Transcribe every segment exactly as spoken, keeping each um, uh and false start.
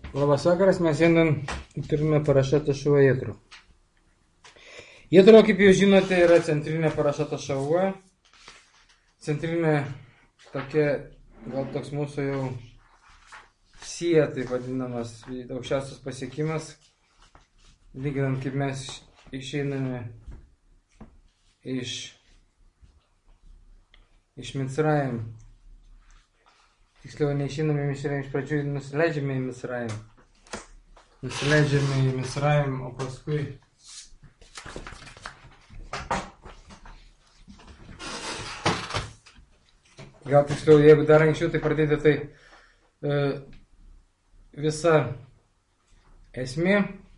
Labas vakaras, mes šiandien turime parašatą šuo Jetro. Jetro, kaip jau žinote, yra centrinė parašata šuo. Centrinė tokia, gal toks mūsų jau sija, taip vadinamas, aukščiausias pasiekimas, lyginant kaip mes išeiname iš, iš Micrajim. Tiksliau, neišeiname iš Micrajim, iš pradžių nusileidžiame į Micrajim. Nusileidžiame į Micrajim, o paskui gal tiksliau, jeigu dar anksčiau tai pradėti, tai e, visa esmė,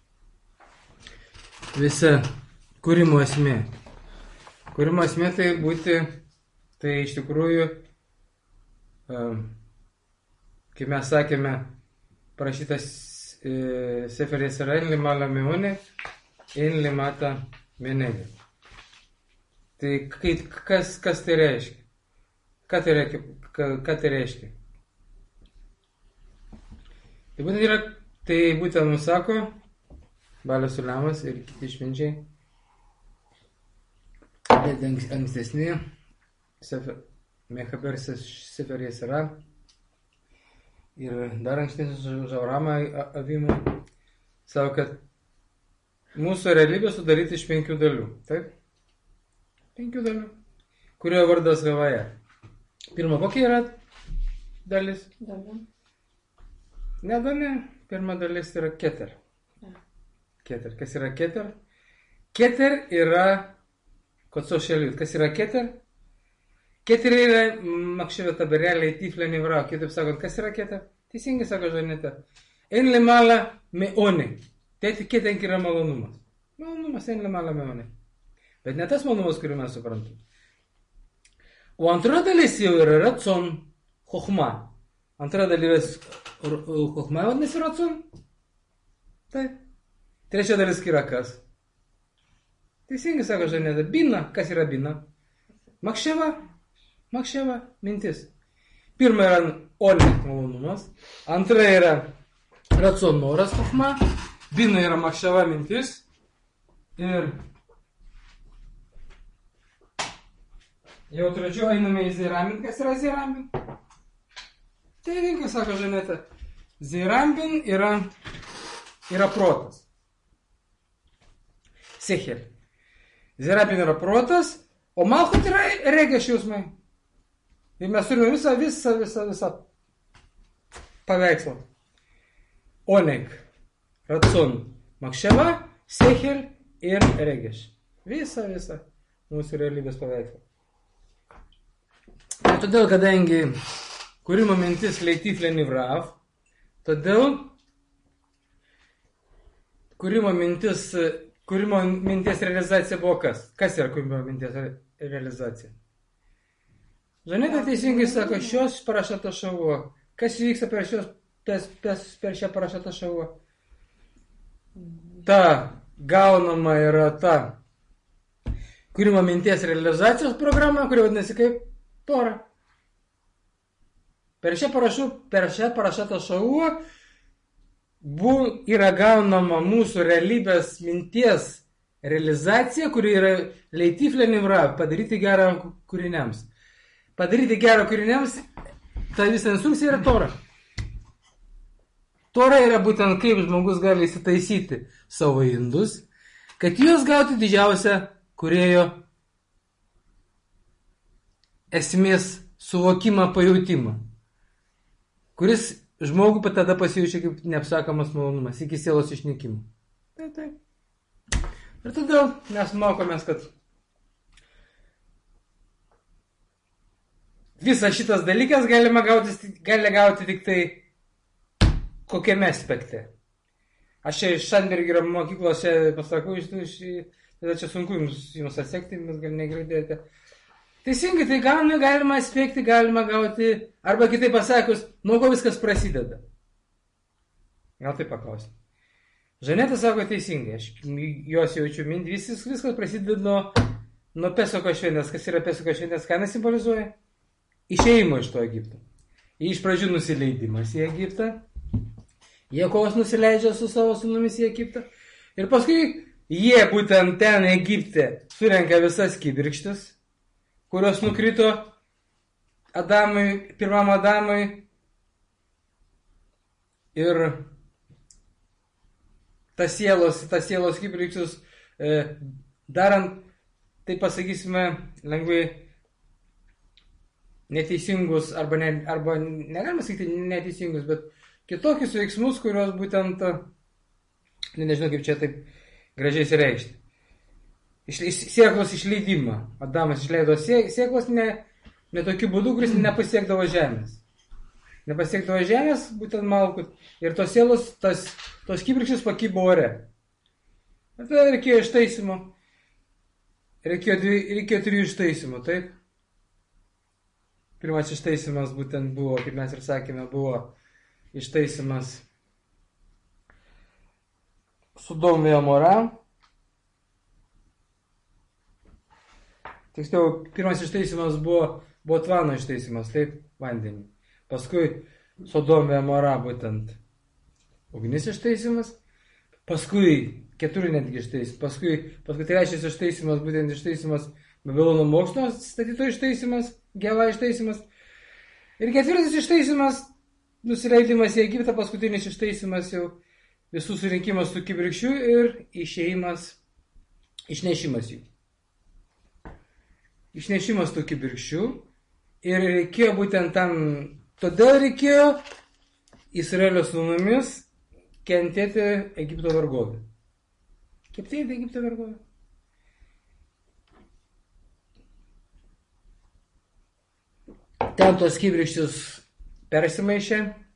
visa kūrimo esmė. Kūrimo esmė tai būti, tai iš tikrųjų, e, kaip mes sakėme, parašytas e, Sefer Yesera en limala meone, en limata menelė. Tai kaip, kas, kas tai reiškia? Ką tai reiškia? Ką, ką tai reiškia? Tai būtent yra, tai būtent mums sako Balio Sulemas ir kiti išminčiai, bet ankstesni Sefer Mechaber Sefer Yesera ir dar ankstesnis Žaurama Avimo savo, kad mūsų realybė sudaryti iš penkių dalių. Taip? Penkių dalių. Kurio vardas Havaja. Pirma, kokia yra dalis? Dalia. Ne dalia. Pirma dalis yra keter. Ja. Keter. Kas yra keter? Keter yra kotsoshelit. Kas yra keter? Keter yra makšivė tabereliai tiflė nevrau. Kitaip sakant, kas yra keter? Teisingai sako Žaneta. En limala meone. Tai keter yra malonumas. Malonumas en limala meone. Bet ne tas malonumas, kurį mes suprantam. O antra dalis jau yra racon, chochma. Antra dalis chochma vadinasi racon. Taip. Trečia dalis yra kas? Teisingai sako Žaneta. Bina. Kas yra bina? Makševa. Makševa, mintis. Pirma yra onet malonumas. Antra yra racon noras chochma. Bina yra makševa, mintis. Ir jau trečio einame į Zeirambin. Kas yra Zeirambin? Tai rinkai, sako Žaneta. Zeirambin yra, yra protas. Sechel. Zeirambin yra protas, o Malchut yra regės jausmai. Ir mes turime visą, visą, visą, visą paveikslą. Onek, racon, makševa, sechel ir regės. Visą, visą mūsų realybės paveikslą. Ir todėl, kadangi kūrimo mintis leitiflė nivrav, todėl kūrimo mintis, kūrimo minties realizacija buvo kas? Kas yra kūrimo minties realizacija? Žaneta teisingai sako, šios parašata šavo. Kas vyksta per, šios, per, per šią parašatą šavo? Ta gaunama yra ta kūrimo minties realizacijos programa, kuri vadinasi kaip Tora. Per šią, parašu, per šią parašatą šavo yra gaunama mūsų realybės minties realizacija, kuri yra leitiflė nivra, padaryti gerą kūriniams. Padaryti gerą kūriniams, ta visa instrukcija yra Tora. Tora yra būtent kaip žmogus gali įsitaisyti savo indus, kad juos gauti didžiausią kūrėjo esmės suvokimą, pajautimą, kuris žmogų tada pasijaučia kaip neapsakomas malonumas iki sielos išnykimo. Taip, taip. Ir todėl mes mokomės, kad visas šitas dalykas galima gauti, gali gauti tik tai kokiame aspekte. Aš čia iš Šandbergerio mokyklos čia pasakau, iš, iš, tada čia sunku jums, jums atsekti, mes gal negirdėjote. Teisingai, tai galima, galima aspekti, galima gauti, arba kitaip pasakius, nuo ko viskas prasideda. Gal taip paklausim. Žaneta sako teisingai, aš jos jaučiu mintį, viskas, viskas prasideda nuo, nuo Pesoko šventės. Kas yra Pesoko šventės, ką jis simbolizuoja? Išėjimo iš to Egipto. Iš pradžių nusileidimas į Egiptą, Jakovas nusileidžia su savo sūnumis į Egiptą. Ir paskui jie būtent ten Egipte surenka visas kibirkštis, kurios nukrito Adamui, pirmam Adamui. Ir tas sielos, tas sielos kibirkštis e, darant, tai pasakysime, lengvai neteisingus, arba, ne, arba negalima sakyti neteisingus, bet kitokius veiksmus, kurios būtent, ne, nežinau kaip čia taip gražiai įsireikšti. Iš, sėklos išleidimą. Adamas išleido sėklos ne, ne tokiu būdu, kuris nepasiekdavo žemės. Nepasiekdavo žemės, būtent malkų. Ir tos sėlos, tas, tos kibirkštis pakybo ore. Ir tada reikėjo ištaisimo. Reikėjo, dvi, reikėjo trijų ištaisimo, taip? Pirmas ištaisimas būtent buvo, kaip mes ir sakėme, buvo ištaisimas Sodomui ir Amorą. Tiksliau, pirmas ištaisimas buvo, buvo tvano ištaisimas, taip, vandenį. Paskui Sodomui ir Amorą būtent ugnis ištaisimas. Paskui keturi netgi ištaisimas. Paskui, paskui trečias ištaisimas, būtent ištaisimas Babilono mokslo statyto ištaisimas, Geva ištaisimas. Ir ketvirtas ištaisimas, nusileidimas į Egiptą, paskutinis ištaisimas jau visų surinkimas tų kibirkščių ir išėjimas, išnešimas jų. Išnešimas tų kibirkščių. Ir reikėjo būtent tam, todėl reikėjo Izraelio sūnumis kentėti Egipto vergovę. Kentėti Egipto vergovę. Ten tos kibirkštis persimaišė,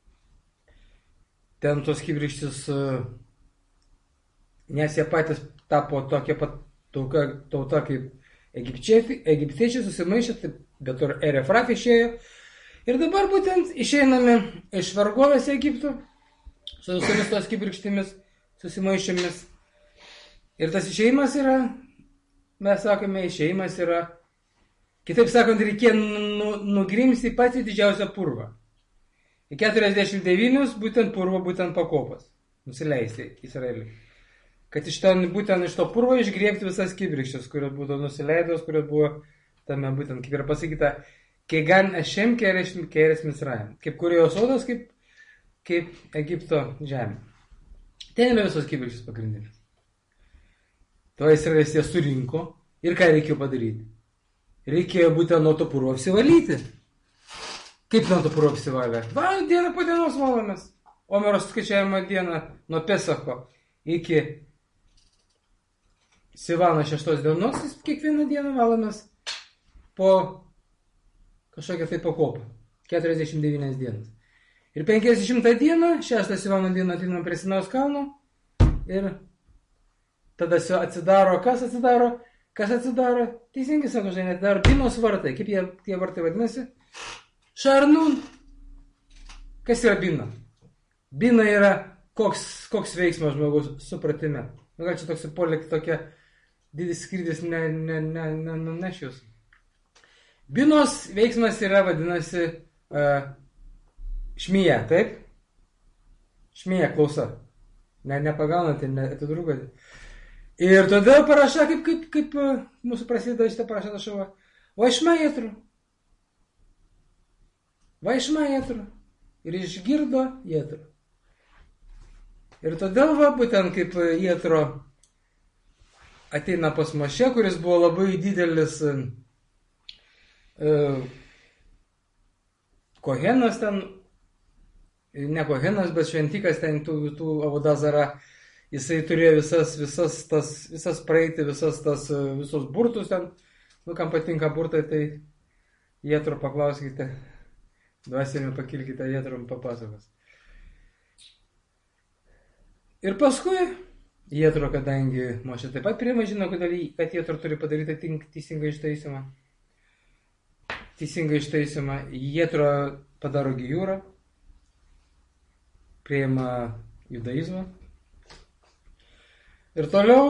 ten tos kibirkštis, nes jie patys tapo tokia pat tauta, tauta kaip egiptiečiai, susimaišė, bet ir Erefrat išėjo. Ir dabar būtent išeiname iš vergovės Egipto, su visomis tos kibirkštimis, susimaišėmis. Ir tas išėjimas yra, mes sakome, išėjimas yra, kitaip sakant, reikėjo nu, nugrimsti patį didžiausią purvą. Į keturiasdešimt devynius būtent purvo, būtent pakopas. Nusileisti Izraeliui. Kad iš ten, būtent iš to purvo išgriebti visas kibirkščius, kurios būtų nusileidos, kurios buvo tame būtent, kaip yra pasakyta, Kegan Ešem Keres Misraim. Kaip Kūrėjo sodas, kaip, kaip Egipto žemė. Ten yra visos kibirkščius pagrindinis. To Izraelis jie surinko ir ką reikėjo padaryti? Reikėjo būtent nuo to purvo apsivalyti. Kaip nuo to purvo apsivalė? Va, dieną po dienos valomės. Omeros skaičiavimo dieną nuo Pesako iki Sivano šeštos dienos, kiekvieną dieną valomės po kažkokią tai pakopą. keturiasdešimt devynias dienas. Ir penkiasdešimtą dieną, šeštą Sivano dieną ateinam prie Sinaus kalno ir tada atsidaro, kas atsidaro? Kas atsidaro? Teisingai sako, žinai, atsidaro Binos vartai. Kaip jie, tie vartai vadinasi? Šarnun. Kas yra Bina? Bina yra koks, koks veiksmas žmogaus supratime. Nu, gal čia toks polėk tokia didis skrydis ne, ne, ne, ne, ne, nešius. Binos veiksmas yra, vadinasi, uh, šmija, taip? Šmija, klausa. Ne, nepagaunate, ne, atidrūgate. Ir todėl paraša, kaip, kaip, kaip mūsų prasideda šitą parašą šava. Vaišma Jetro. Vaišma Jetro. Ir išgirdo Jetro. Ir todėl, va, būtent kaip Jetro ateina pas Mošę, kuris buvo labai didelis uh, kohenas ten, ne kohenas, bet šventikas ten tų, tų Avodazara. Jisai turėjo visas, visas, tas, visas praeiti, visas tas, visus burtus ten. Nu, kam patinka burtai, tai Jetro paklauskite. Dvasinį pakilkite, Jetro papasakos. Ir paskui Jetro, kadangi Mošė taip pat priima, žino, kad Jetro turi padaryti teisingą ištaisimą. Teisingą ištaisimą. Jetro padaro gijūrą. Priima judaizmą. Ir toliau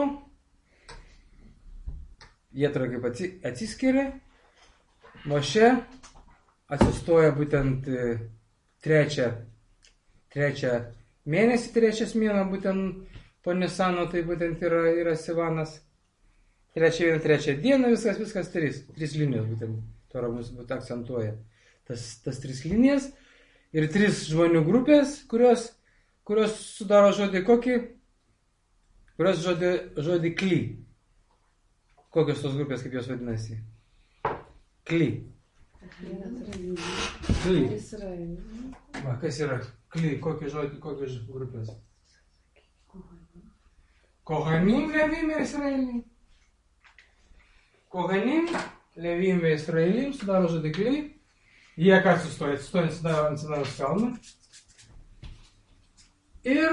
Jetro kaip atsiskiria, Mošė atsistoja būtent trečią, trečią mėnesį, trečias mėnuo, būtent po Nisano, tai būtent yra, yra Sivanas. Trečia viena, trečia diena, viskas, viskas trys. Trys linijos būtent. Tora mūsų būtent akcentuoja tas, tas tris linijas. Ir trys žmonių grupės, kurios, kurios sudaro žodį kokį? Kurios žodį, žodį kly. Kokios tos grupės, kaip jos vadinasi? Kly. Kly. Va, kas yra kly? Kokie žodį, kokios grupės? Kohanim, Levim ir Israelim. Kohanim, Levim ir Israelim sudaro žodį kly. Jie ką sustoja? Atsistoja ant Sinajaus kalno. Ir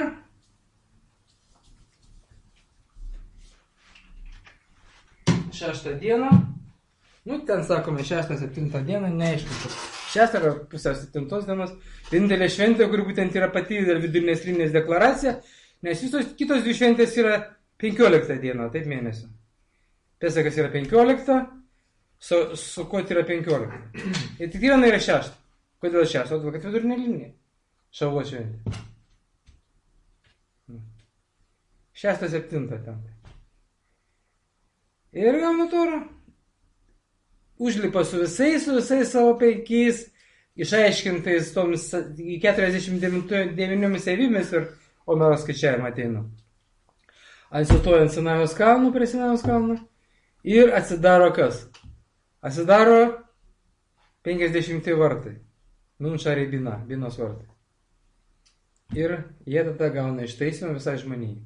šeštą dieną, nu ten sakome šeštą, septintą dieną, neaišku, šeštą ar pusę septintos dienos, vienintelė šventė, kuri būtent yra pati vidurinės linijos deklaracija, nes visos kitos dvi šventės yra penkioliktą dieną, taip mėnesio. Pesakas yra penkioliktą, su, su ko tai yra penkioliktą. Ir tik viena yra šeštą. Kodėl šeštą? Todėl, kad vidurinė linija. Šavo šventė. Šeštą, septintą ten. Ir gauna Torą. Užlipa su visais, su visais savo penkiais, išaiškintais tomis keturiasdešimt devyniomis savybėmis ir Omero skaičiavimą ateina. Atsistoja ant Sinajaus kalnų, prie Sinajaus kalnų. Ir atsidaro kas? Atsidaro penkiasdešimti vartai. Nunšarė bina, binos vartai. Ir jie tada gauna ištaisymą visai žmonijai.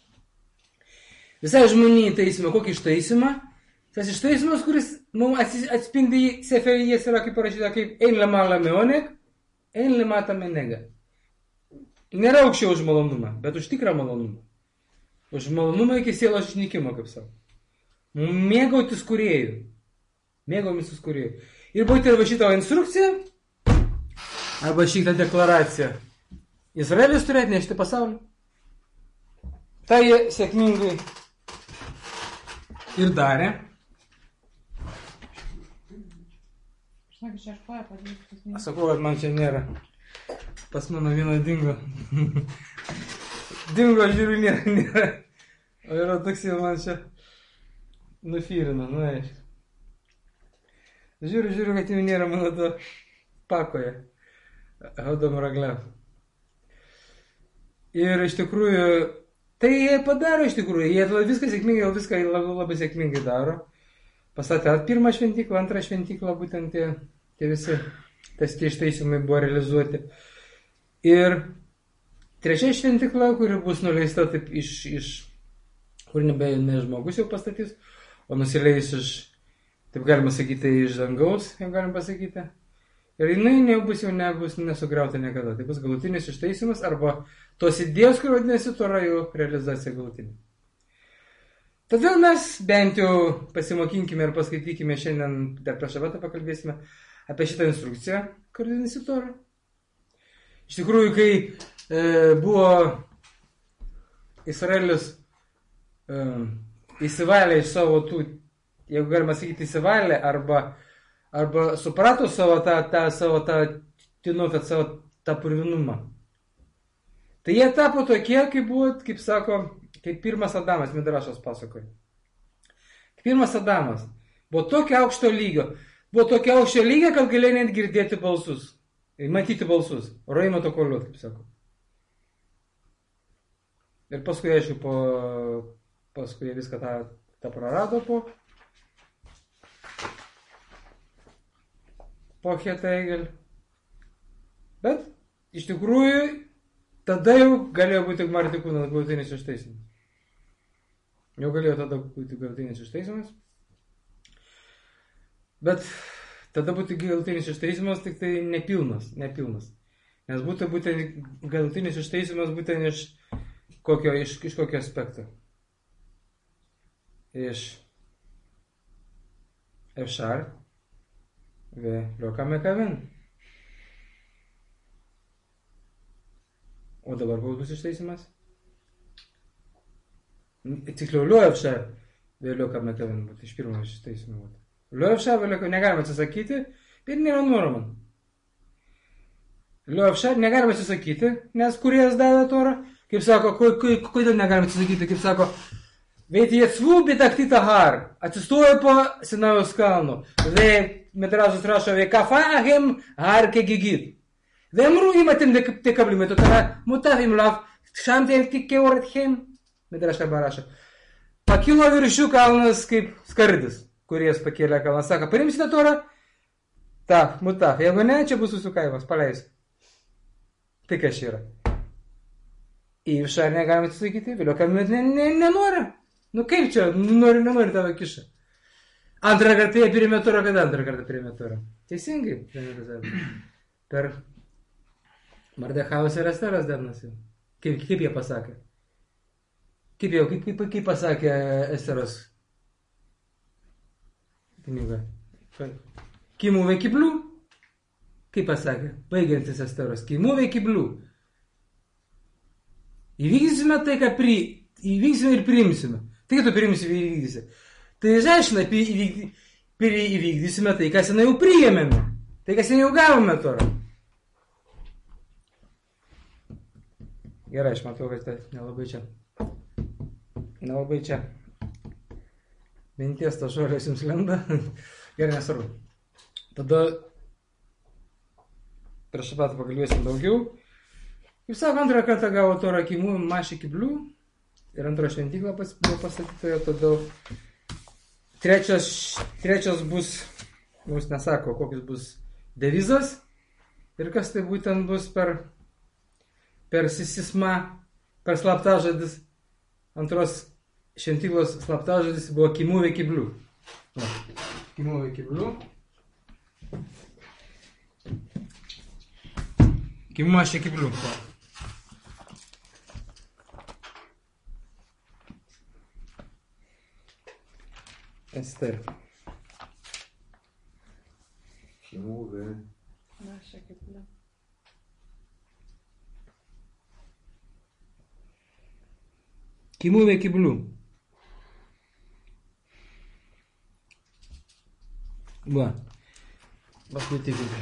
Visai žmonijai taisymą. Kokį ištaisymą? Tas ištaisymas, kuris mums atspindi Seferijas, yra kaip parašyta, kaip Ein lemala meonek, Ein lemata menega. Nėra aukščiau už malonumą, bet už tikrą malonumą. Už malonumą iki sielos išnykimo, kaip savo. Mėgautis kūrėjų. Mėgautis kūrėjų. Ir būtent arba šitą instrukciją, arba šitą deklaraciją. Izraelis turi atnešti pasaulį. Tai jie sėkmingai ir darė. Aš sakau, kad man čia nėra. Pas mano vieno dingo. Dingo, žiūriu, nėra, nėra. O yra toks jau man čia nufyrino, nu aišku. Žiūriu, žiūriu, kad jau nėra mano to pakoje. Hodom ragliam. Ir iš tikrųjų, tai jie padaro iš tikrųjų. Jie viską sėkmingai, viską labai, labai sėkmingai daro. Pastatė pirmą šventyklą, antrą šventyklą, būtent tie, tie visi tas tie ištaisymai buvo realizuoti. Ir trečia šventykla, kuri bus nuleista taip iš, iš kur nebe ne žmogus jau pastatys, o nusileis iš, taip galima sakyti, iš dangaus, jau galima pasakyti. Ir jinai nebus jau nebus nesugriauta niekada. Tai bus galutinis ištaisymas arba tos idėjos, kur vadinasi Tora, jau realizacija galutinė. Todėl mes bent jau pasimokinkime ir paskaitykime šiandien, dar prieš šabatą pakalbėsime apie šitą instrukciją, kur vadinasi Tora. Iš tikrųjų, kai e, buvo Izraelis e, įsivalė iš savo tų, jeigu galima sakyti, įsivalė arba arba suprato savo tą, tą, savo tą tinofet, savo tą purvinumą. Tai jie tapo tokie, kaip buvo, kaip sako, kaip pirmas Adamas, Midrašas pasakoja. Pirmas Adamas buvo tokio aukšto lygio, buvo tokio aukšto lygio, kad galėjo net girdėti balsus, matyti balsus, roimo to koliot, kaip sako. Ir paskui, aišku, po, paskui viską tą, tą prarado po po Hetaigel. Bet iš tikrųjų tada jau galėjo būti Gmarti kūnas galutinis ištaisimas. Jau galėjo tada būti galutinis ištaisimas. Bet tada būtų galutinis ištaisimas tik tai nepilnas, nepilnas. Nes būtų būtent galutinis ištaisimas būtent iš kokio, iš, iš kokio aspekto. Iš Efšar. Ve kame kaven. O dabar koks bus ištaisimas? Tiksliau, liuevša vėliau kame kaven būtų, iš pirmo ištaisimo būtų. Liuevša vėliau negalima atsisakyti, bet nėra norma. Liofšar negalima atsisakyti, nes kuriejas davė Torą. Kaip sako, kodėl negalima atsisakyti, kaip sako, Veitjecvų bitaktita har, atsistojo po Sinajaus kalnu. Medražas rašo, veikafa ahem har kegigit. Veimru imatim tekablim, tada mutavim lav, šamtien keurathem. Medražas rašo. Pakilo viršių kalnas kaip skardis, kuris pakėlė kalną. Sako, parimsite Torą? Taf, mutaf. Jeigu ne, čia bus jūsų kaimas, paleisiu. Tai kas yra? Į Liofšar negalime atsisakyti, vėliau kalbėt nenori. Nu kaip čia, nori, nenori tavo kiša. Antrą kartą jie pirėmė Torą, kada antrą kartą pirėmė Torą? Teisingai. Per Mardechaus ir Esteras dienasi. Kaip, kaip jie pasakė? Kaip jau, kaip, kaip, kaip pasakė Esteros knyga? Kimų veikiblių? Kaip pasakė? Baigiantis Esteros. Kimų veikiblių. Įvykdysime tai, ką pri... įvykdysime ir priimsime. Tai, tu priimsime ir įvykdysi. Tai žaišina, įvykdysime tai, kas jau priėmėme. Tai, kas jau gavome Torą. Gerai, aš matau, kad tai nelabai čia. Nelabai čia. Minties to šuolės jums lenda. Gerai, nesvarbu. Tada prieš šabatą pakalbėsim daugiau. Kaip sako, antrą kartą gavo Torą Kimų mašį kiblių. Ir antro šventykla pas, buvo pastatyta, todėl trečias, trečias bus, mums nesako, kokius bus devizas ir kas tai būtent bus per, per sisismą, per slaptažodis. Antros šventyklos slaptažodis buvo Kimų veikiblių. Kimų veikiblių. Kimų mašį kiblių. Ester. Kimų ve... Mašą kiblių. Kimų veikiblių. Va. Paskaitikite.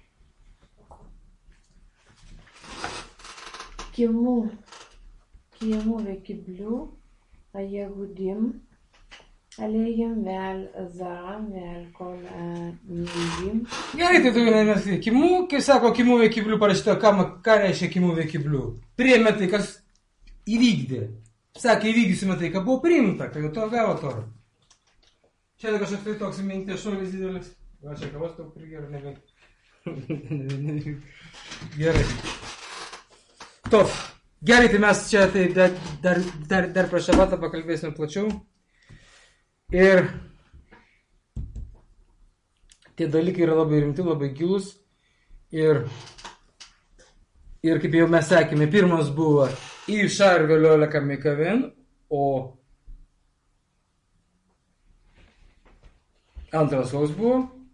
Kimų. Kimų veikiblių. היהודים עליהם ועל זרם ועל כל המילים. Gerai, tai tu vienas kimų, kai sako kimų veikiblių parašyta, ką, ką reiškia kimų veikiblių? Priėmė tai, kas įvykdė. Sakė, įvykdysime tai, ką buvo priimta, kai jau to gavo Torą. Čia kažkoks tai toks minties šuolis didelis. Gal čia kavos tau prigerai, nebe. Gerai. Top. Gerai, tai mes čia tai dar, dar, dar, dar prieš šabatą pakalbėsime plačiau. Ir tie dalykai yra labai rimti, labai gilus. Ir, ir kaip jau mes sakėme, pirmas buvo Liofšar veliolika mekaven, o antras koks buvo?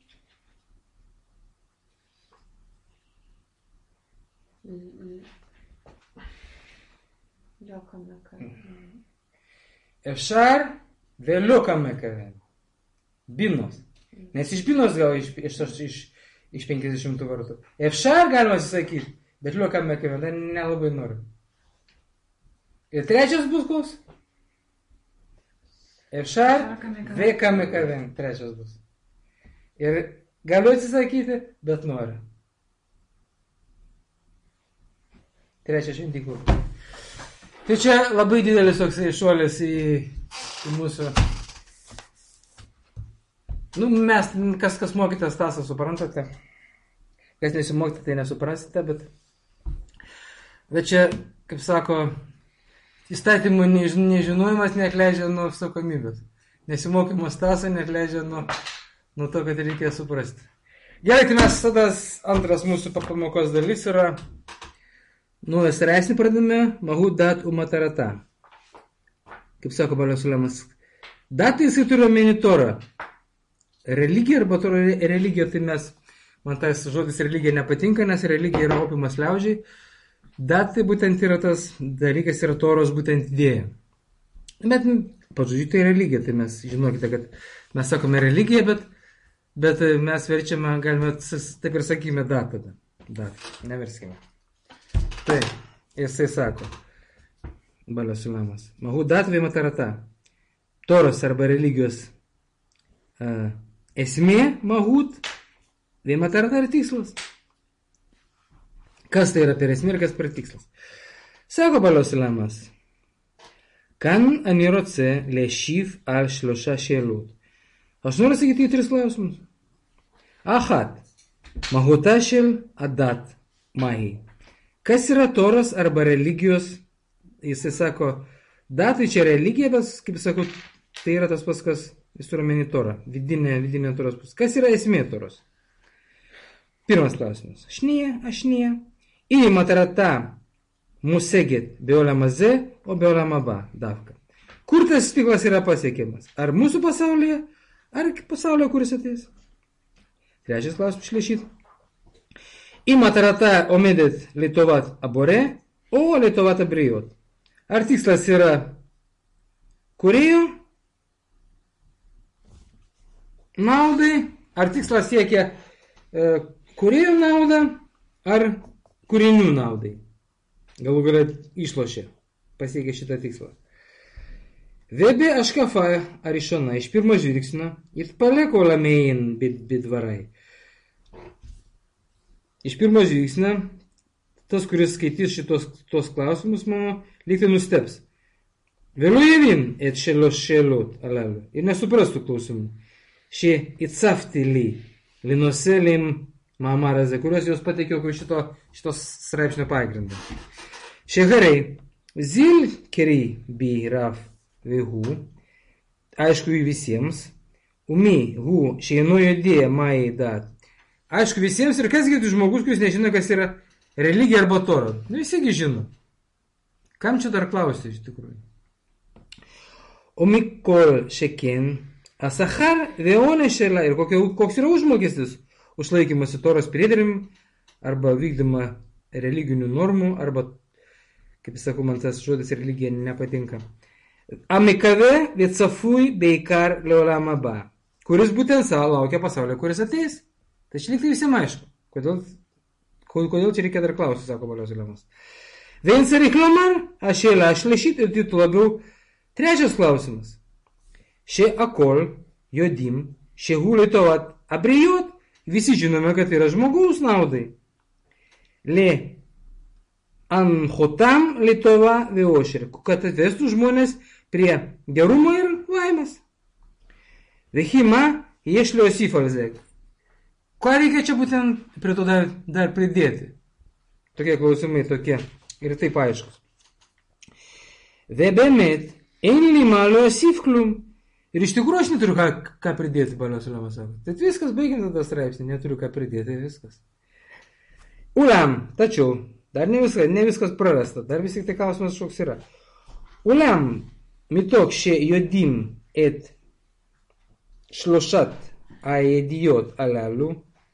Liofšar veliolika mekaven. Binos. Nes iš binos gal iš, iš, iš, iš penkiasdešimt vartų. Liofšar galima atsisakyti, bet veliolika mekaven tai nelabai noriu. Ir trečias bus koks? Liofšar veliolika mekaven. Trečias bus. Ir galiu atsisakyti, bet noriu. Trečias šventyklų. Tai čia labai didelis toks šuolis į, į mūsų... Nu, mes, kas, kas mokytės tasą, suprantate. Kas nesimokite, tai nesuprasite, bet... Bet čia, kaip sako, įstatymų nežinojimas neatleidžia nuo atsakomybės. Nesimokymas tasą neatleidžia nuo, nuo to, kad reikia suprasti. Gerai, tai mes tada antras mūsų pamokos dalis yra... Nuo straipsnį pradame, mahu dat umatarata. Kaip sako Balio Sulemas. Datai jisai turi omeny Torą. Religija arba Toro religija, tai mes, man tas žodis religija nepatinka, nes religija yra opiumas liaudžiai. Datai būtent yra tas dalykas, yra Toros būtent idėja. Bet, pažodžiu, tai religija, tai mes žinokite, kad mes sakome religija, bet, bet mes verčiame, galime, taip ir sakykime, datą. Dat. Neverskime. Tai, jisai sako, Balio Sulamas. Mahut dat vėmatarata. Toros arba religijos uh, esmė, mahut, vėmatarata ir tikslas. Kas tai yra per esmė ir kas per tikslas? Sako Balio Sulamas. Kan אני רוצה להשיב על שלושה שאלות. aš noriu sakyti į tris klausimus. אחת. מהותה של הדת, מהי? Kas yra toros arba religijos? Jisai sako, datai čia religija, bet, kaip sakau, tai yra tas pats, kas jis turi omeny torą, vidinė, vidinė toros pus. Kas yra esmė toros? Pirmas klausimas. Šnyje, ašnyje. Į matarata musegit בעולם הזה או בעולם הבא, דווקא. Kur tas tiklas yra pasiekiamas? Ar mūsų pasaulyje, ar pasaulyje, kuris ateis? Trečias klausimas šlešit. Į matarata עומדת לטובת הבורא או לטובת הבריות. Ar tikslas yra kūrėjo naudai, ar tikslas siekia e, kūrėjo naudą, ar kūrinių naudai. Galų galia išlošė, pasiekė šitą tikslą. ובהשקפה הראשונה, iš pirmo žvilgsnio, יתפלא כל המעיין בדבריי. Iš pirmo žvilgsnio, tas, kuris skaitys šitos tos klausimus, mano, lygtai nusteps. ולא יבין את שלוש שאלות הללו, ir nesuprastų klausimų. שהצפתי לי לנושא למאמר הזה, kuriuos jos pateikiau kaip šito, šitos straipsnio pagrindą. שהרי זיל קרי בי רב והוא, aišku visiems, ומי הוא שאינו יודע מהי דת. Aišku visiems ir kasgi tu žmogus, kuris nežino, kas yra religija arba tora. Nu visigi žino. Kam čia dar klausti iš tikrųjų? ומכל שכן, השכר והעונש שלה, ir koks yra užmokestis už laikymąsi toros priederim, arba vykdymą religinių normų, arba, kaip sakau, man tas žodis religija nepatinka. המקווה וצפוי בעיקר לעולם הבא, kuris būtent savo laukia pasaulio, kuris ateis. Tai čia liktai visiems aišku. Kodėl, kodėl čia reikia dar klausti, sako Balio Sulamas. ואין צריך לומר, השאלה השלישית היא labiau trečias klausimas. שהכל יודעים שהוא לטובת הבריות, visi žinome, kad tai yra žmogaus naudai. להנחותם לטובה ואושר, kad atvestų žmonės prie gerumo ir laimės. וכי מה יש להוסיף על זה? Ką reikia čia būtent prie to dar, dar pridėti? Tokie klausimai tokie ir taip aiškus. ובאמת, אין לי מה להוסיף כלום. Ir iš tikrųjų aš neturiu ką, ką pridėti, Balio Sulamas sako. Tai viskas, baigiant tada straipsnį, neturiu ką pridėti, viskas. Ulam, tačiau, dar ne viskas, ne viskas prarasta, dar vis tik tai klausimas šoks yra. Ulam, מתוך שיודעים את שלושת הידיעות הללו,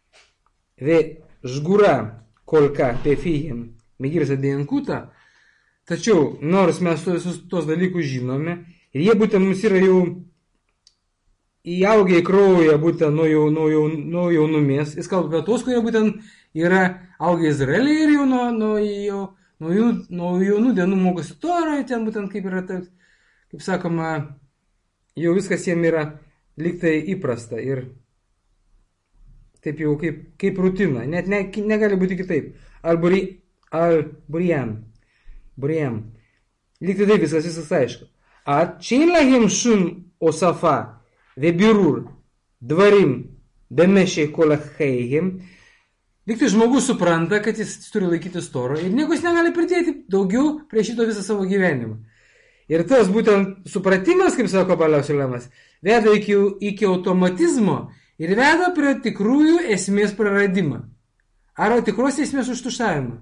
ושגורה כל כך בפיהם מגרסא דינקותא, tačiau, nors mes visus tos dalykus žinome, ir jie būtent mums yra jau įaugę į kraują, būtent nuo, jau, nuo, jau, nuo jaunumės, jis kalba apie tos, kurie būtent yra augę Izraelyje ir jau nuo, nuo, jau, nuo, jų, nuo jaunų dienų mokosi Torą, ten būtent kaip yra, taip, kaip sakoma, jau viskas jiems yra liktai įprasta ir taip jau kaip, kaip rutina, net ne, negali būti kitaip. Al buriam, buriam, liktai taip viskas viskas aišku. עד שאין להם שום הוספה ובירור דברים במשך כל חייהם, liktai žmogus supranta, kad jis turi laikytis Toro ir nieko jis negali pridėti daugiau prie šito visą savo gyvenimą. Ir tas būtent supratimas, kaip sako Balio Sulamas, veda iki, iki automatizmo ir veda prie tikrųjų esmės praradimą. Ar tikros esmės užtušavimą.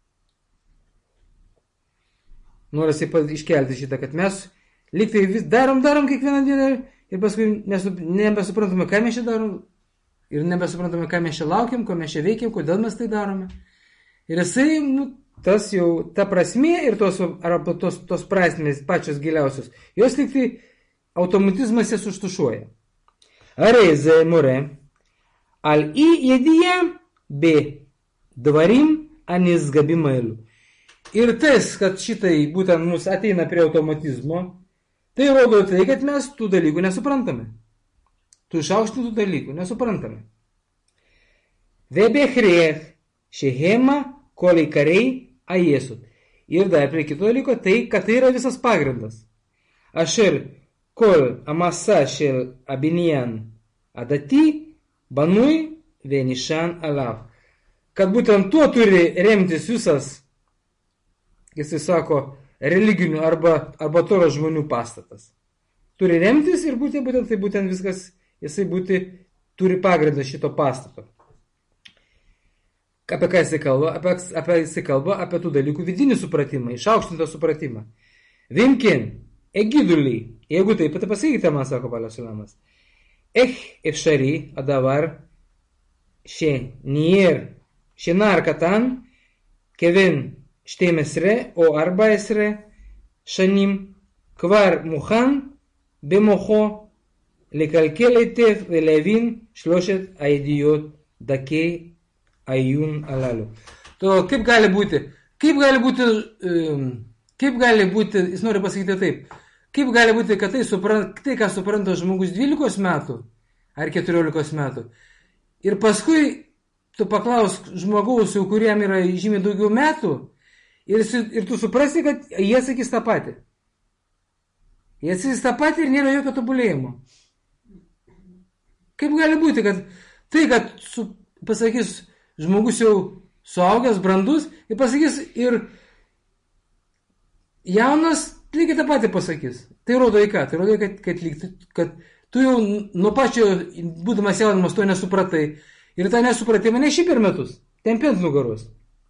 Norisi iškelti šitą, kad mes liktai vis darom, darom kiekvieną dieną ir paskui nebesuprantame, ką mes čia darom ir nebesuprantame, ką mes čia laukiam, ko mes čia veikiam, kodėl mes tai darome. Ir jisai, nu, tas jau, ta prasmė ir tos, arba tos, tos prasmės pačios giliausios, jos liktai automatizmas jas užtušuoja. הרי זה מורה על אי ידיעה Dvarim anis gabimailu. Ir tas, kad šitai būtent mus ateina prie automatizmo, tai rodo tai, kad mes tų dalykų nesuprantame. Tų išaukštintų dalykų nesuprantame. Vebechrech šehema kol įkariai ajesut. Ir dar prie kito dalyko, tai, kad tai yra visas pagrindas. Asher kol amasa šel abinian adati banui venishan alav. Kad būtent tuo turi remtis visas, jisai sako, religinių arba, arba toros žmonių pastatas. Turi remtis ir būtent, būtent tai būtent viskas, jisai būti, turi pagrindą šito pastato. Apie ką jisai kalba? Apie, apie jisai kalba apie tų dalykų vidinį supratimą, išaukštintą supratimą. Vimkin, egiduliai, jeigu taip, tai pasakykite man, sako Paliosulamas. Ech, efšari, adavar, še nier, shenar katan, kevin שתים עשרה או ארבע עשרה שנים כבר מוכן במוחו לקלקל היטב ולהבין שלושת הידיעות דקי העיון הללו. To kaip gali būti? Kaip gali būti, kaip gali būti, jis nori pasakyti taip, kaip gali būti, kad tai, suprant, tai ką supranta žmogus dvylikos metų ar keturiolikos metų ir paskui tu paklausk žmogaus, jau kuriam yra žymiai daugiau metų, Ir, ir tu suprasi, kad jie sakys tą patį. Jie sakys tą patį ir nėra jokio tobulėjimo. Kaip gali būti, kad tai, kad su, pasakys žmogus jau suaugęs, brandus, ir pasakys ir jaunas lygiai tą patį pasakys. Tai rodo į ką? Tai rodo, kad, kad, kad tu jau nuo pačio, būdamas jaunamas, to nesupratai. Ir tą nesupratimą ne šį per metus, tempiant nugaros.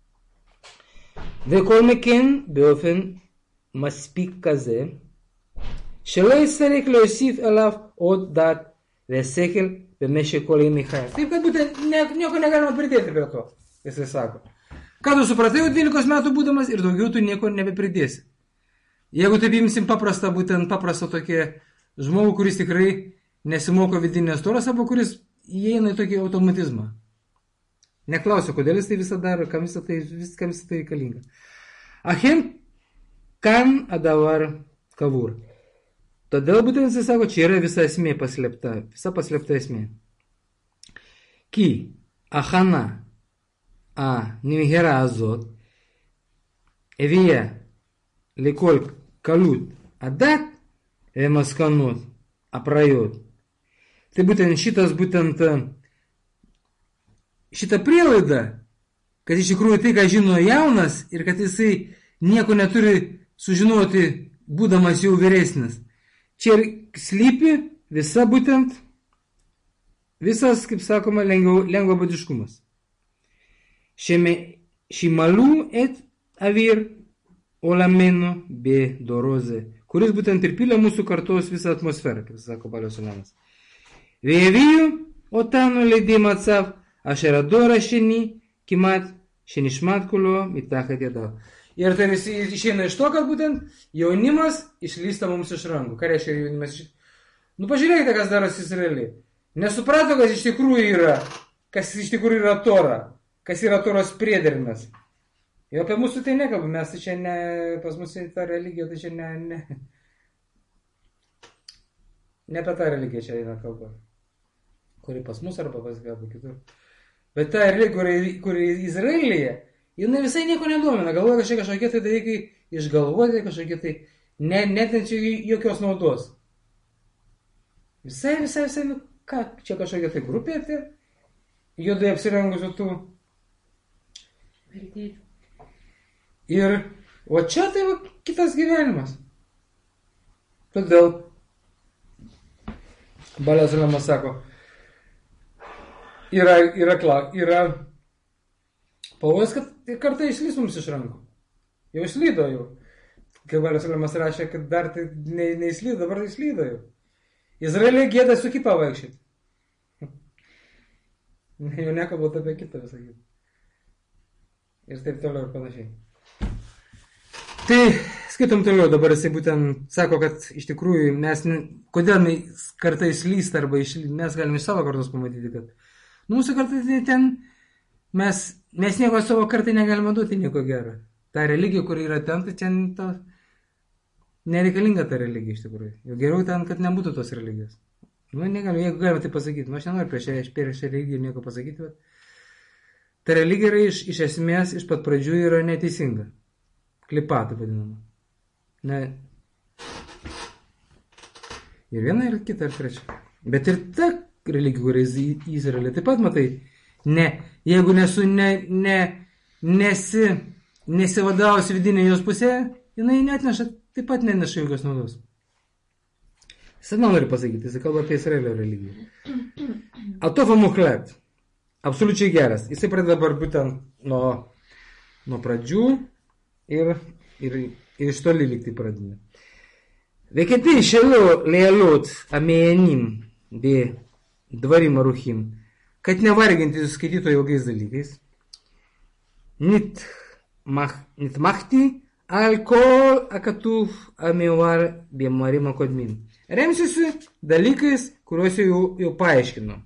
וכל מכן באופן מספיק כזה, שלא יצטרך להוסיף עליו עוד דת ושכל במשך כל ימי חייו. Taip, kad būtent nieko negalima pridėti prie to, jisai sako. Ką tu supratai jau dvylikos metų būdamas ir daugiau tu nieko nebepridėsi. Jeigu taip imsim paprastą, būtent paprastą tokį žmogų, kuris tikrai nesimoko vidinės toros, arba kuris įeina į tokį automatizmą. Neklausiu, kodėl jis tai visą daro, kam visą tai, vis, kam visą tai reikalinga. Achen kan adavar kavur. Todėl būtent jis sako, čia yra visa esmė paslėpta, visa paslėpta esmė. Ki achana a nimhera azot evija likol kalut adat emaskanot aprajot. Tai būtent šitas būtent šitą prielaidą, kad iš tikrųjų tai, ką žino jaunas ir kad jisai nieko neturi sužinoti, būdamas jau vyresnis. Čia slypi visa būtent, visas, kaip sakoma, lengva badiškumas. Šimalų et avir olameno be doroze, kuris būtent pripylė mūsų kartos visą atmosferą, kaip sako Paliosulamas. Vėjavijų, o tanu leidė matsav, אשר הדור השני כמעט שנשמט כולו מתחת ידיו. Ir tai visi išeina iš to, kad būtent jaunimas išlysta mums iš rankų. Ką reiškia jaunimas iš... Nu pažiūrėkite, kas darosi Izraelyje. Nesuprato, kas iš tikrųjų yra, kas iš tikrųjų yra Tora, kas yra Toros priedermes. Jau apie mūsų tai nekalbu, mes tai čia ne, pas mus ta religija, tai čia ne, ne, ne apie tą religiją čia eina kalba. Kuri pas mus arba pas galbūt kitur. Bet ta religija, kuri, kuri Izraelyje, jinai visai nieko nedomina. Galvoja, kad čia kažkokie tai dalykai išgalvoti, kažkokie tai ne, netenčia jokios naudos. Visai, visai, visai, nu ką, čia kažkokia tai grupė, tai juodai apsirengusių tų. Ir, o čia tai va, kitas gyvenimas. Todėl Paliosulamas sako, Yra, yra, yra pavojus, kad kartą išlys mums iš rankų. Jau išlydo jau. Kai Paliosulamas rašė, kad dar tai ne, neįslydo, dabar tai išlydo jau. Izraelė gėda su kipa vaikščioti. Jau nekalbant apie kitą visą kitą. Ir taip toliau ir panašiai. Tai skaitom toliau, dabar jisai būtent sako, kad iš tikrųjų mes, kodėl mes kartą išlysta arba išlysta, mes galime iš savo kartos pamatyti, kad mūsų kartais ten mes mes nieko savo kartai negalime duoti nieko gero. Ta religija, kur yra ten, tai ten to nereikalinga ta religija iš tikrųjų. Jau geriau ten, kad nebūtų tos religijos. Nu, negaliu, jeigu galima tai pasakyti. Nu, aš nenoriu prieš šią, prieš šią religiją nieko pasakyti, bet ta religija yra iš, iš esmės, iš pat pradžių yra neteisinga. Klipatų vadinama. Ne. Ir viena, ir kita, ir trečia. Bet ir ta religija, kuris į Izraelį, taip pat matai, ne, jeigu nesu, ne, ne, nesi, nesivadausi vidinė jos pusė, jinai netneša, taip pat neneša jokios naudos. Jis nori pasakyti, jis kalba apie Izraelio religiją. Atofa muhlet, absoliučiai geras. Jisai pradeda dabar būtent nuo, nuo pradžių ir, ir, ir iš toli lygtai pradeda. וכדי שלא להעלות המעיינים בדברים ערוכים, kad nevarginti skaitytojo ilgais dalykais, נתמכתי על כל הכתוב המיוער במאמרים הקודמים. Remsiuosi dalykais, kuriuos jau, jau paaiškinu.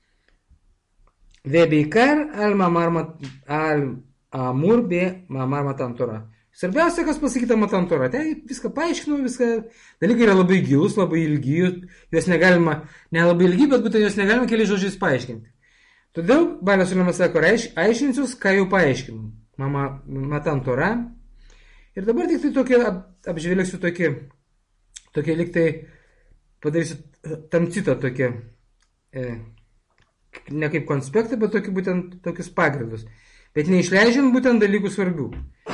ובעיקר על מאמר על האמור במאמר מתן תורה. Svarbiausia, kas pasakyta Matan Tora, tai viską paaiškinau, viską, dalykai yra labai gilus, labai ilgi, juos negalima, ne labai ilgi, bet būtent juos negalima keli žodžiais paaiškinti. Todėl Balio Sulemas sako, aiškinsius, ką jau paaiškinau, Mama, Matan Tora. Ir dabar tik tai tokį, ap, apžvelgsiu tokį, tokį liktai, padarysiu tamcitą tokį, e, ne kaip konspektą, bet tokį būtent tokius pagrindus. Bet neišleidžiant būtent dalykų svarbių.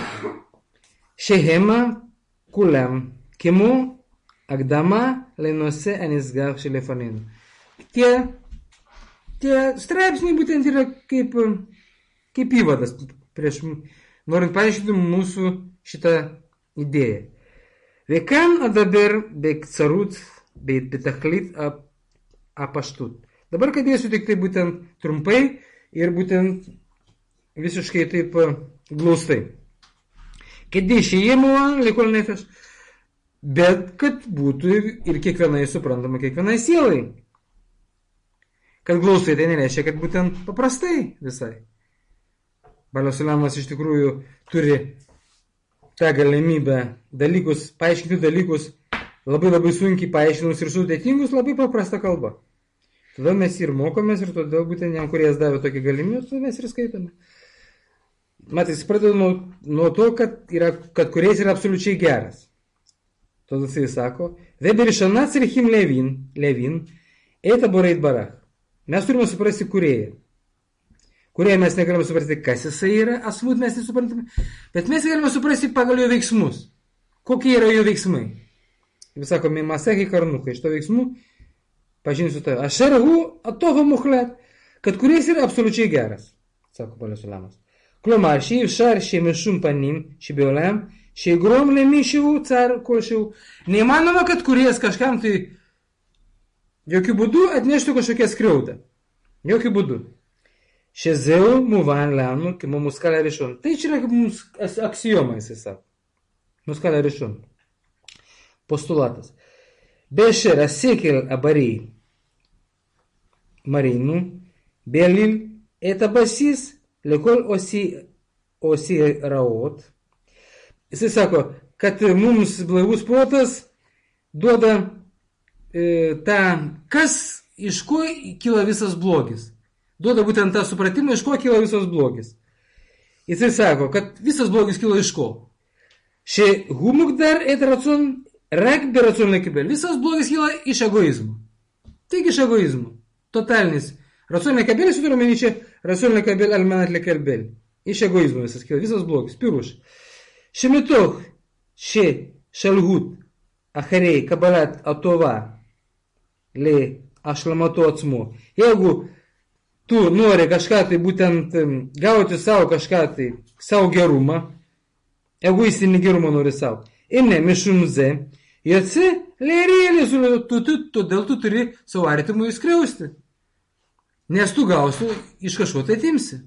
Shehema kulam כמו הקדמה לנושא הנסגר שלפנינו. Tie, tie straipsniai būtent yra kaip, kaip įvadas, prieš, norint paaiškinti mūsų šitą idėją. וכאן אדבר בקצרות בתכלית הפשטות. Dabar kalbėsiu tik tai būtent trumpai ir būtent visiškai taip glaustai. כדי שיהיה מובן לכל נפש, bet kad būtų ir kiekvienai suprantama kiekvienai sielai. Kad glaustai tai nereiškia, kad būtent paprastai visai. Balio Sulemas iš tikrųjų turi tą galimybę dalykus, paaiškinti dalykus labai labai sunkiai paaiškinus ir sudėtingus labai paprastą kalbą. Todėl mes ir mokomės ir todėl būtent jam, kurie davė tokį galimybę, todėl mes ir skaitome. Matai, jis pradeda nuo, nuo to, kad, yra, kad kūrėjas yra absoliučiai geras. Todėl jisai sako, Veberishana Tsrichim Levin, Levin, Eita Boreit Barach. Mes turime suprasti kūrėją. Kūrėją mes negalime suprasti, kas jisai yra, asmut mes nesuprantame, bet mes galime suprasti pagal jo veiksmus. Kokie yra jo veiksmai. Vis sakome, Masehi Karnukai, iš to veiksmų pažinsiu tave. Ašerhu Atofa Muhlet, kad kūrėjas yra absoliučiai geras, sako Balio Sulemas. כלומר, שאי אפשר שמשום פנים שבעולם שיגרום למישהו צער כלשהו. Neįmanoma, kad kūrėjas kažkam tai jokių būdų atneštų kažkokią skriaudą. Jokių būdų. שזהו מובן לנו כמו מושכל הראשון. Tai čia yra kaip mums aksioma, jisai sako. מושכל הראשון. פוסטולטס. באשר השכל הבריא מראינו, בהליל את הבסיס לכל osi, osi raot. Jisai sako, kad mums blaivus protas duoda e, tą, kas, iš ko kyla visas blogis. Duoda būtent tą supratimą, iš ko kyla visas blogis. Jisai sako, kad visas blogis kyla iš ko. שהוא מוגדר את רצון רק ברצון לקבל. visas blogis kyla iš egoizmo. Tik iš egoizmo. Totalinis. רצון לקבל, שתור מני שרצון לקבל על מנת לקבל. איש אגואיזם visas kyla, visas blogis. פירוש. שמתוך ששלהות אחרי קבלת הטובה להשלמתו עצמו. jeigu tu nori kažką tai būtent gauti savo kažką tai, savo gerumą, egoistinį gerumą nori savo. הנה משום זה יוצא להrealizuoti, todėl tu turi savo artimui skriausti. Nes tu gausi, iš kažko tai atimsi.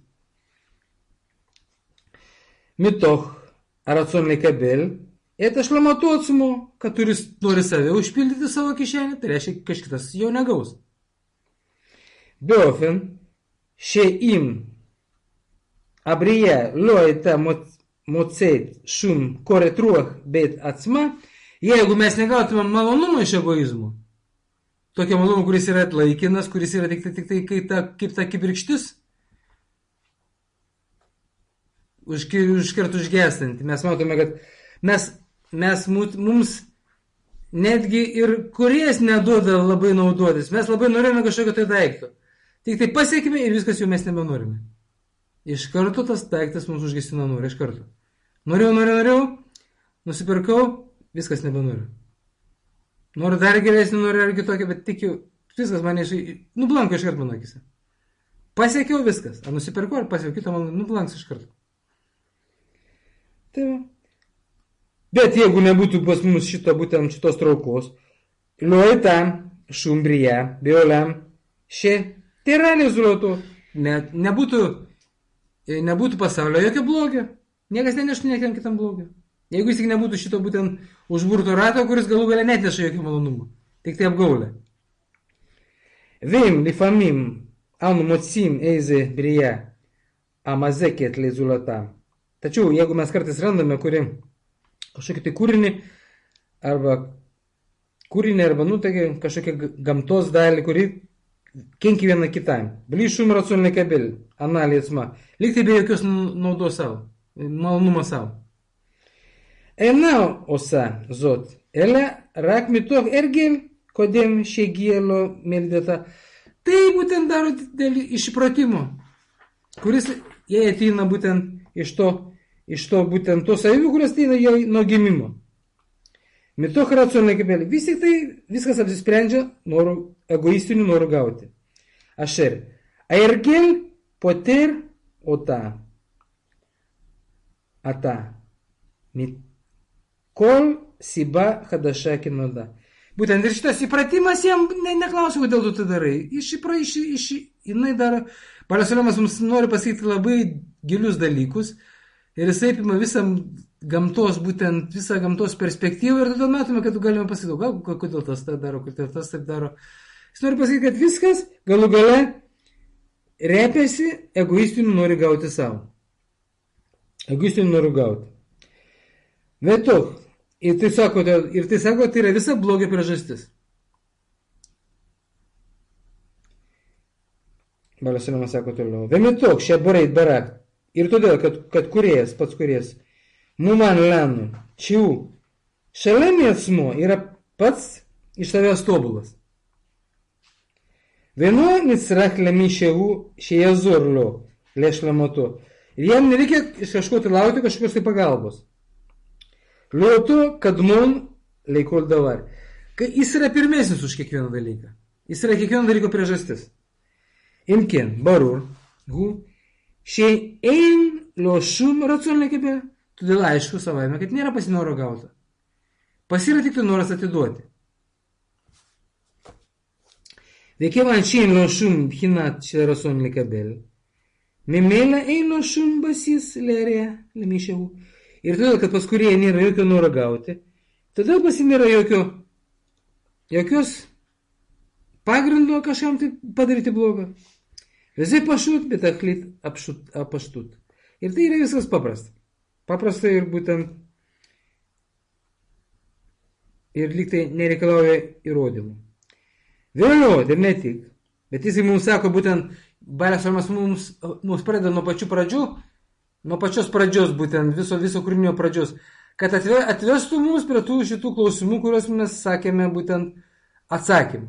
מתוך הרצון לקבל את השלמתו עצמו, kad turi, nori save užpildyti savo kišenę, tai reiškia, kažkitas jo negaus. באופן שאם הבריאה לא הייתה מוצאת שום קורת רוח בית עצמה, jeigu mes negautume malonumo iš egoizmo, tokio malonumo, kuris yra laikinas, kuris yra tik tai, tik tai kaip ta, kaip ta kibirkštis, užkart užgestanti, mes matome, kad mes, mes mums netgi ir kuriejas neduoda labai naudotis, mes labai norime kažkokio tai daikto, tik tai pasiekime ir viskas jau mes nebenorime. Iš karto tas daiktas mums užgesina norą, iš karto. Norėjau, norėjau, norėjau, nusipirkau, viskas nebenoriu. Noriu dar geresnį, noriu dar kitokį, bet tikiu, viskas mane iš... Nublanko iš karto mano akise. Pasiekiau viskas. Ar nusipirkau, ar pasiekiau kitą, man nublanks iš karto. Tai va. Bet jeigu nebūtų pas mus šito, būtent šitos traukos, לא הייתה שום בריאה בעולם שתראה לזולתו. Ne, nebūtų, nebūtų pasaulio jokio blogio. Niekas neneštų niekiam kitam blogio. Jeigu jis tik nebūtų šito būtent užburto rato, kuris galų galia netneša jokio malonumo. Tik tai apgaulė. ואם לפעמים אנו מוצאים איזה בריאה המזקת לזולתה. Tačiau, jeigu mes kartais randame kuri, kažkokį tai kūrinį, arba kūrinį, arba nutekį, kažkokią gamtos dalį, kuri kenkia viena kitam. Bli šum racon לקבל, ענה לעצמה. Liktai be jokios naudos savo, malonumo savo. אינה עושה זאת, אלא רק מתוך הרגל קודם שהגיע לו מלידתה. Tai būtent daro iš įpratimo, kuris jai ateina būtent iš to, iš to būtent to savybių, kurios ateina jau nuo gimimo. Mitoch racon לקבל. Vis tik tai viskas apsisprendžia norų, egoistinių norų gauti. Asher. ההרגל פותר אותה. אתה. מכל סיבה חדשה כנודע. Būtent ir šitas įpratimas jam ne, neklausia, kodėl tu tai darai. Iš, iš, iš, jinai daro. Baliosiolemas mums nori pasakyti labai gilius dalykus ir jisai apima visą gamtos, būtent visą gamtos perspektyvą ir tada matome, kad galime pasakyti, gal kodėl tas tai daro, kodėl tas taip daro. Jis nori pasakyti, kad viskas galų gale repiasi egoistinių nori gauti savo. Egoistinių nori gauti. Vėtok. Ir tai sako, ir tai sako, tai yra visa blogio priežastis. Baliosiolemas sako toliau. Vėmitok, šia boreit barak. Ir todėl, kad, kad kurėjas, pats kurėjas, muman lanu, čių, šalia mėtsmo yra pats iš savęs tobulas. Vienu nitsrach lemi šiau, šiezor lo, lešlamato. Ir jam nereikia iš kažko tai laukti kažkokios tai pagalbos. Liuoto kadmon leikol davar. Jis yra pirmesnis už kiekvieną dalyką. Jis yra kiekvieno dalyko priežastis. Imken, barur, hu, שאין לו שום רצון לקבל, todėl aišku savaime, kad nėra pasinoro gauta. Pas yra tik tai noras atiduoti. וכיוון שאין לו שום בחינת של רצון לקבל, ממילא אין לו שום בסיס להריע למישהו. Ir todėl, kad pas kurie nėra jokio noro gauti, todėl pas jį nėra jokio, jokios pagrindo kažkam tai padaryti blogą. Visi pašut, bet achlit apaštut. Ir tai yra viskas paprasta. Paprasta ir būtent ir lyg tai nereikalauja įrodymų. Vėliau, ir ne tik, bet jis mums sako būtent, Baliosiolemas mums, mums pradeda nuo pačių pradžių, nuo pačios pradžios būtent, viso, viso kūrinio pradžios, kad atve, atvestų mums prie tų šitų klausimų, kuriuos mes sakėme būtent atsakymų.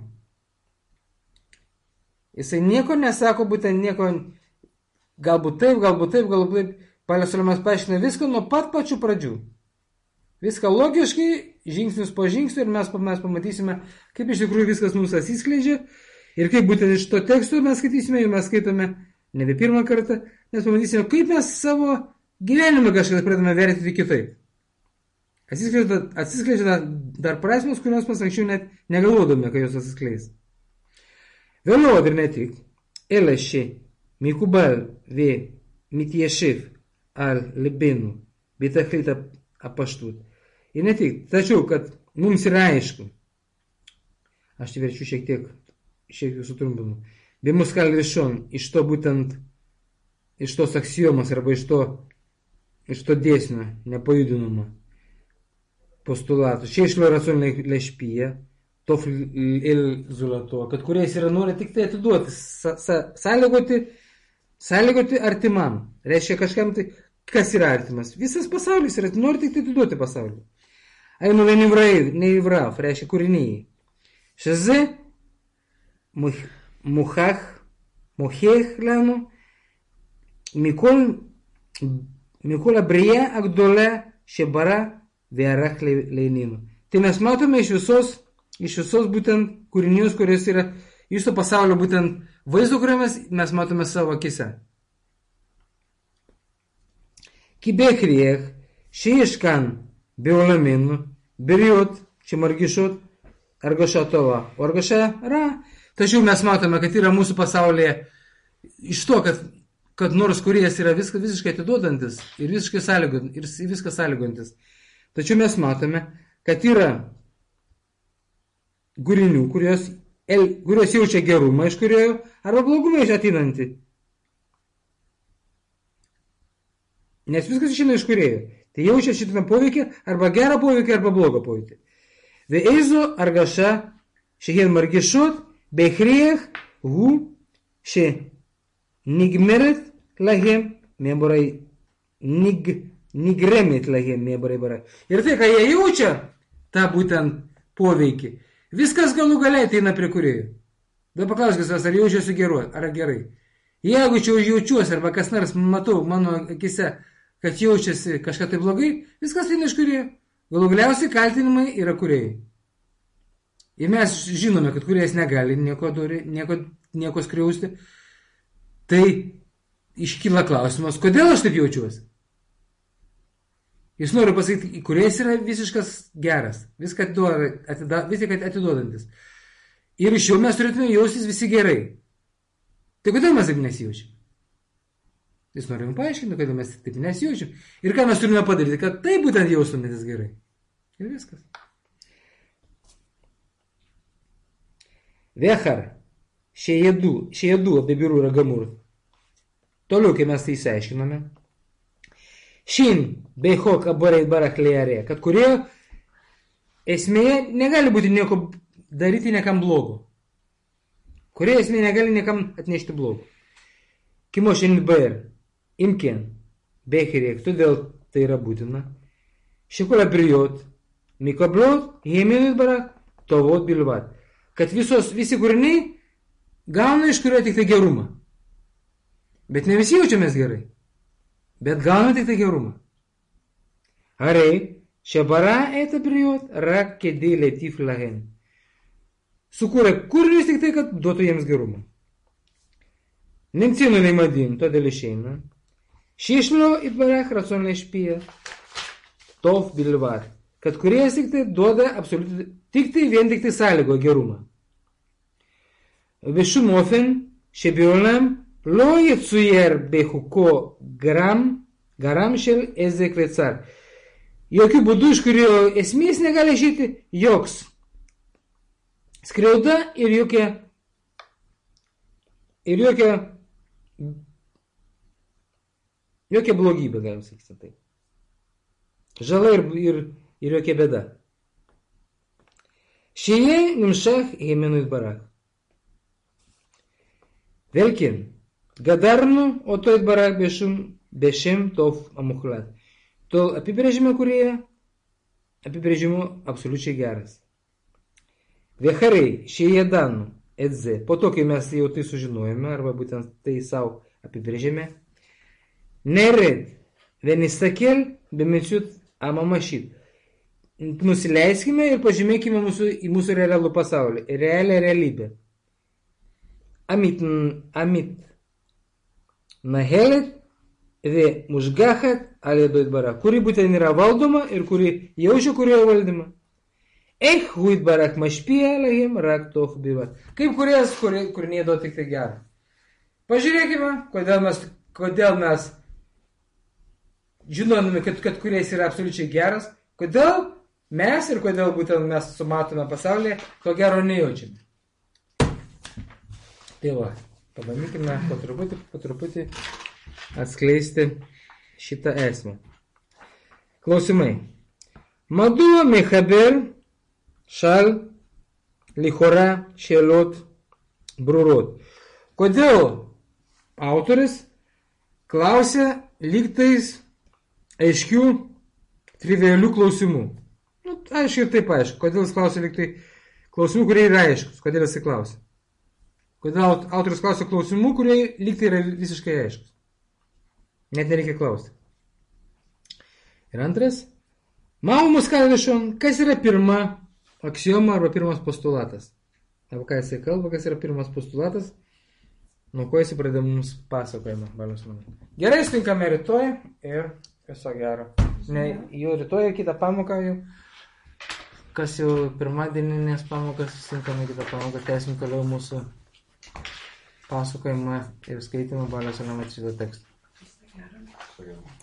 Jisai nieko nesako, būtent nieko, galbūt taip, galbūt taip, galbūt taip. Baliosiolemas paaiškina viską nuo pat pačių pradžių. Viską logiškai, žingsnis po žingsnio ir mes, mes pamatysime, kaip iš tikrųjų viskas mums atsiskleidžia ir kaip būtent iš to teksto mes skaitysime, jau mes skaitome nebe pirmą kartą, nes pamatysime, kaip mes savo gyvenimą kažkas pradame vertinti kitaip. Atsiskleidžia, atsiskleidžia dar prasmės, kurios mes anksčiau net negalvodome, kad jos atsiskleis. ולא עוד נתיק, אלא שמקובל ומתיישב על ליבנו בתכלית הפשטות. Ir ne tik, tačiau, kad mums yra aišku, aš tai verčiu šiek tiek, šiek tiek sutrumpinu, be mus kal ryšon, iš to būtent iš tos aksiomos arba iš to, iš to dėsnio nepajudinamo postulatų. Čia išlo racionai lešpyje, tof il zulato, kad kuriais yra nori tik tai atiduoti, sa, sa, sąlygoti, sąlygoti artimam. Reiškia kažkam tai, kas yra artimas. Visas pasaulis yra, nori tik tai atiduoti pasaulį. Ainu neivrav, reiškia kūriniai. שזה מוכח, מוכיח לנו מכל, מכל הבריאה הגדולה שברא וערך לעינינו. Tai mes matome iš visos, iš visos būtent kūrinius, kurios yra jūsų pasaulio būtent vaizdo, kuriuo mes, mes matome savo akise. כי בהכרח שיש כאן בעולמנו בריות שמרגישות הרגשה טובה, o הרגשה רע. Tačiau mes matome, kad yra mūsų pasaulyje iš to, kad, kad nors kūrėjas yra viską, visiškai atiduodantis ir visiškai sąlygojantis, ir viską sąlygojantis. Tačiau mes matome, kad yra kūrinių, kurios, kurios jaučia gerumą iš kūrėjo arba blogumą iš ateinantį. Nes viskas išeina iš kūrėjo. Tai jaučia šitą poveikį arba gerą poveikį arba blogą poveikį. ואיזו הרגשה שהן מרגישות בהכרח הוא שנגמרת להם מהבורא, נג, נגרמת להם מהבורא ברא. Ir tai, ką jie jaučia, tą būtent poveikį, viskas galų galiai ateina prie kūrėjo. Bet paklauskis, ar jaučiuosi geru, ar gerai. Jeigu čia jaučiuosi, arba kas nors matau mano akise, kad jaučiasi kažką tai blogai, viskas ateina iš kūrėjo. Galų galiausiai kaltinimai yra kūrėjai. Ir mes žinome, kad kūrėjas negali nieko, dori, nieko, nieko skriausti. Tai iškyla klausimas, kodėl aš taip jaučiuosi? Jis nori pasakyti, kūrėjas yra visiškas geras, viską atiduoda, viską atiduodantis. Ir iš jo mes turėtume jaustis visi gerai. Tai kodėl mes taip nesijaučiam? Jis nori jums paaiškinti, kodėl mes taip nesijaučiam. Ir ką mes turime padaryti, kad tai būtent jaustumėtis gerai. Ir viskas. Vechar, šiedu, šiedu abibirų yra gamur. Toliau, kai mes tai įsiaiškiname. Šin, beihok aboreit barak learė, kad kurioje esmėje negali būti nieko daryti niekam blogo. Kurioje esmėje negali niekam atnešti blogo. Kimo šiandien bair. Imkien, בהכרח, תודל תירה בוטנה, שכל הבריות מקבלות ימין יתברך טובות בלבד. Kad visos, visi kūriniai gauna iš kurio tik tai gerumą. Bet ne visi jaučiamės gerai. Bet gauna tik tai gerumą. הרי שברא את הבריות רק כדי להטיף להן. Sukūrė kūrinius tik tai, kad duotų jiems gerumą. נמצאנו לימדים, תודה לשנה, שיש לו יתברך רצון להשפיע טוב בלבד. Kad kūrėjas tik tai duoda absoliučiai, tik tai vien tik tai sąlygo gerumą. בשום אופן שבעולם לא יצויר בחוקו גרם, גרם של עזק וצער. Jokių būdų iš kurio esmės negali išėti joks skriauda ir jokia ir jokia jokia blogybė, galim sakyti taip. Žala ir, ir, ir jokia bėda. שיהיה נמשך ימינו יתברך. ולכן, גדרנו אותו יתברך בשם, בשם טוב המוחלט. Tol apibrėžime kūrėją, apibrėžimu absoliučiai geras. Vecharai, šie danų, edze, po to, kai mes jau tai sužinojame, arba būtent tai savo apibrėžėme, nered, venistakel, bemeciut amamašit. Nusileiskime ir pažymėkime mūsų, į mūsų realų pasaulį, realią realybę. Amit, amit, nahelet, ומושגחת על ידו יתברך, כורי būtent yra valdoma ir kuri jaučia kuriojo valdymą. איך הוא יתברך משפיע עליהם רק טוב בלבד. Kaip kuriejas kūriniai duoda tik tai gerą. Pažiūrėkime, kodėl mes, kodėl mes žinodami, kad, kad kuriejas yra absoliučiai geras, kodėl mes ir kodėl būtent mes sumatome pasaulyje, to gero nejaučiame. Tai va, pabandykime po truputį, po truputį atskleisti šitą esmę. Klausimai. Madua mechaber šal lichora šelot brurot. Kodėl autoris klausia lygtais aiškių trivialių klausimų? Nu, aišku ir taip aišku. Kodėl jis klausia lygtai klausimų, kurie yra aiškus? Kodėl jis klausia? Kodėl autoris klausia klausimų, kurie lygtai yra visiškai aiškus? Net nereikia klausti. Ir antras. Maumus kalvišon, kas yra pirma aksioma arba pirmas postulatas? Arba ką jisai kalba, kas yra pirmas postulatas? Nuo ko jisai pradeda mums pasakojimą. Gerai, sutinkame rytoj ir viso gero. Ne, jau rytoj kitą pamoką jau. Kas jau pirmadieninės pamokas, sutinkame kitą pamoką, tęsim toliau mūsų pasakojimą ir skaitimą Balio Salamatčito tekstą. Viso gero.